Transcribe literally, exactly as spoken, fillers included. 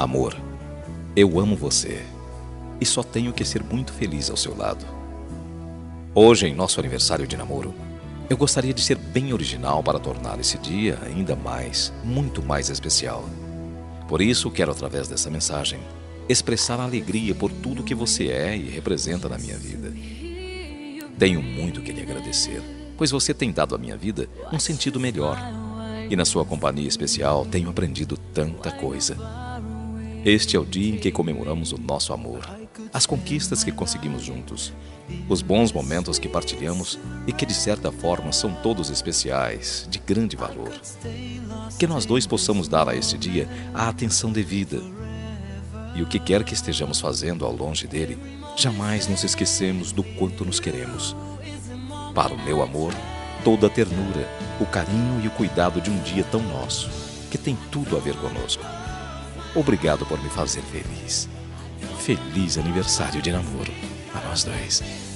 Amor, eu amo você e só tenho que ser muito feliz ao seu lado. Hoje, em nosso aniversário de namoro, eu gostaria de ser bem original para tornar esse dia ainda mais, muito mais especial. Por isso, quero, através dessa mensagem, expressar a alegria por tudo que você é e representa na minha vida. Tenho muito que lhe agradecer, pois você tem dado à minha vida um sentido melhor. E na sua companhia especial tenho aprendido tanta coisa. Este é o dia em que comemoramos o nosso amor, as conquistas que conseguimos juntos, os bons momentos que partilhamos e que de certa forma são todos especiais, de grande valor. Que nós dois possamos dar a este dia a atenção devida. E o que quer que estejamos fazendo ao longe dele, jamais nos esquecemos do quanto nos queremos. Para o meu amor, toda a ternura, o carinho e o cuidado de um dia tão nosso, que tem tudo a ver conosco. Obrigado por me fazer feliz. Feliz aniversário de namoro a nós dois.